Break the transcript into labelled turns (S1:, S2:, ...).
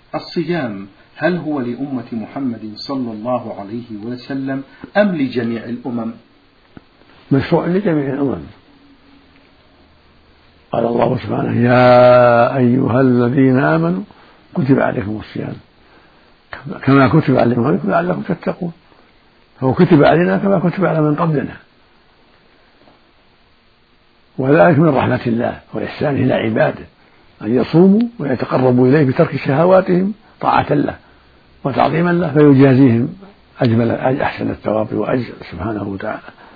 S1: الصيام هل هو لأمة محمد صلى الله عليه وسلم أم لجميع الأمم؟
S2: مشروع لجميع الأمم. قال الله سبحانه: يا أيها الذين آمنوا كتب عليكم الصيام كما كتب على الذين لعلكم تتقون. فهو كتب علينا كما كتب على من قبلنا، وذلك من رحمة الله وإحسانه إلى عباده أن يصوموا ويتقربوا إليه بترك شهواتهم طاعة له وتعظيما له، فيجازيهم أحسن الثواب وأجر سبحانه وتعالى.